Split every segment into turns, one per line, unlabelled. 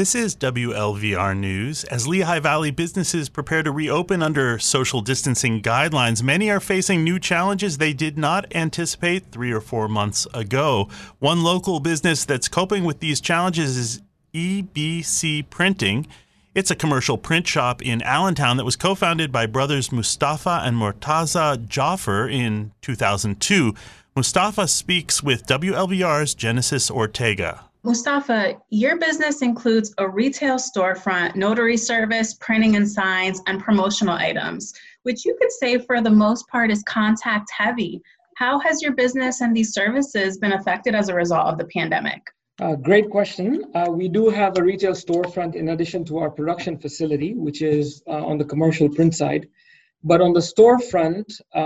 This is WLVR News. As Lehigh Valley businesses prepare to reopen under social distancing guidelines, many are facing new challenges they did not anticipate 3 or 4 months ago. One local business that's coping with these challenges is EBC Printing. It's a commercial print shop in Allentown that was co-founded by brothers Mustafa and Murtaza Jaffer in 2002. Mustafa speaks with WLVR's Genesis Ortega.
Mustafa, your business includes a retail storefront, notary service, printing and signs, and promotional items, which you could say for the most part is contact heavy. How has your business and these services been affected as a result of the pandemic?
Great question. We do have a retail storefront in addition to our production facility, which is on the commercial print side. But on the storefront,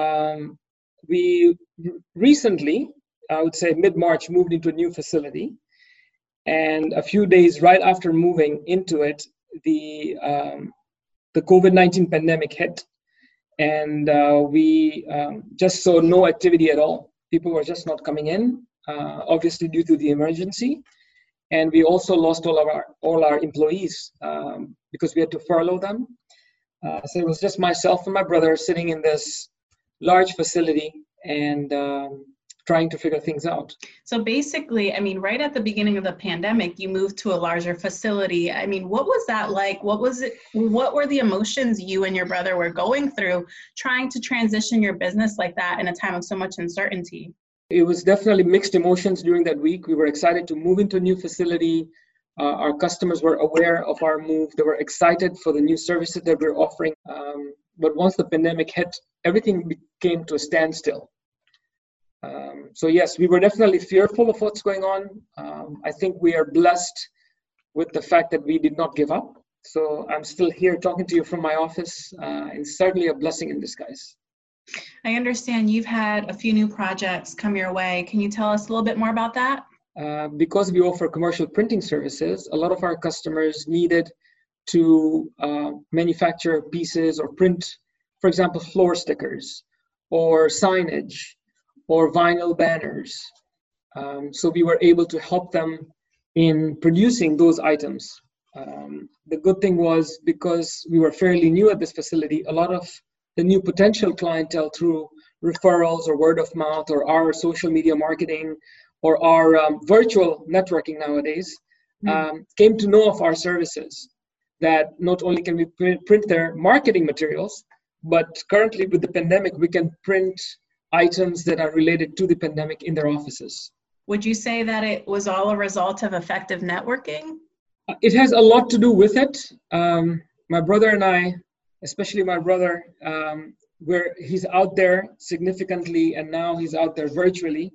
we recently, I would say mid-March, moved into a new facility. And a few days right after moving into it, the COVID-19 pandemic hit, and we just saw no activity at all. People were just not coming in, obviously due to the emergency, and we also lost all our employees because we had to furlough them. So it was just myself and my brother sitting in this large facility and trying to figure things out.
So basically, right at the beginning of the pandemic, you moved to a larger facility. What was that like? What were the emotions you and your brother were going through trying to transition your business like that in a time of so much uncertainty?
It was definitely mixed emotions during that week. We were excited to move into a new facility. Our customers were aware of our move. They were excited for the new services that we're offering. But once the pandemic hit, everything came to a standstill. So yes, we were definitely fearful of what's going on. I think we are blessed with the fact that we did not give up. So I'm still here talking to you from my office. It's certainly a blessing in disguise.
I understand you've had a few new projects come your way. Can you tell us a little bit more about that?
Because we offer commercial printing services, a lot of our customers needed to manufacture pieces or print, for example, floor stickers or signage or vinyl banners. So we were able to help them in producing those items. The good thing was, because we were fairly new at this facility, a lot of the new potential clientele through referrals or word of mouth or our social media marketing or our virtual networking nowadays came to know of our services, that not only can we print their marketing materials, but currently with the pandemic, we can print items that are related to the pandemic in their offices.
Would you say that it was all a result of effective networking?
It has a lot to do with it. My brother and I, especially my brother, he's out there significantly, and now he's out there virtually.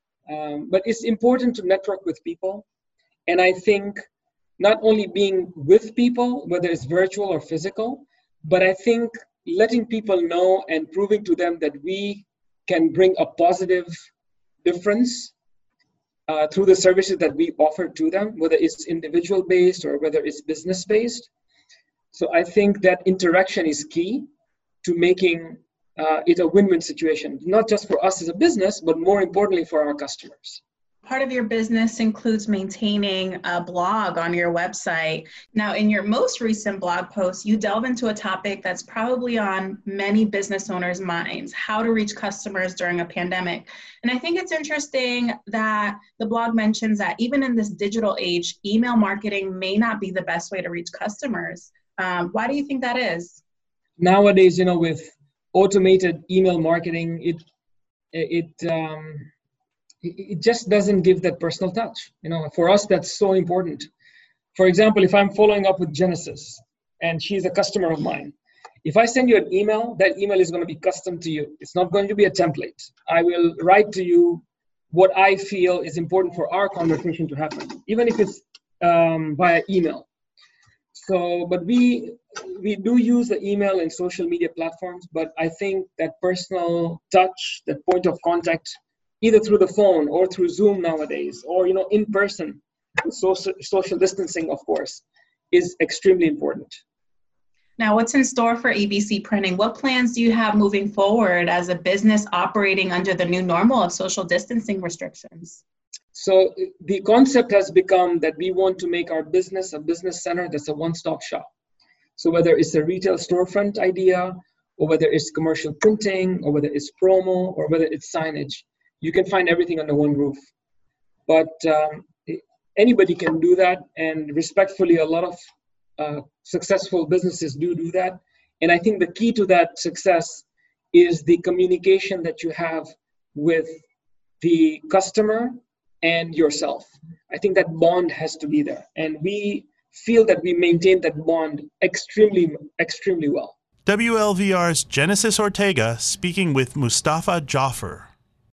But it's important to network with people. And I think not only being with people, whether it's virtual or physical, but I think letting people know and proving to them that we can bring a positive difference through the services that we offer to them, whether it's individual based or whether it's business based. So I think that interaction is key to making it a win-win situation, not just for us as a business, but more importantly for our customers.
Part of your business includes maintaining a blog on your website. Now, in your most recent blog post, you delve into a topic that's probably on many business owners' minds: how to reach customers during a pandemic. And I think it's interesting that the blog mentions that even in this digital age, email marketing may not be the best way to reach customers. Why do you think that is?
Nowadays, with automated email marketing, it just doesn't give that personal touch. For us, that's so important. For example, if I'm following up with Genesis and she's a customer of mine, if I send you an email, that email is going to be custom to you. It's not going to be a template. I will write to you what I feel is important for our conversation to happen, even if it's via email. So, but we do use the email and social media platforms, but I think that personal touch, that point of contact, either through the phone or through Zoom nowadays, or in person, social distancing, of course, is extremely important.
Now, what's in store for EBC Printing? What plans do you have moving forward as a business operating under the new normal of social distancing restrictions?
So the concept has become that we want to make our business a business center that's a one-stop shop. So whether it's a retail storefront idea, or whether it's commercial printing, or whether it's promo, or whether it's signage, you can find everything under one roof. But anybody can do that, and respectfully, a lot of successful businesses do that. And I think the key to that success is the communication that you have with the customer and yourself. I think that bond has to be there. And we feel that we maintain that bond extremely, extremely well.
WLVR's Genesis Ortega speaking with Mustafa Jaffer.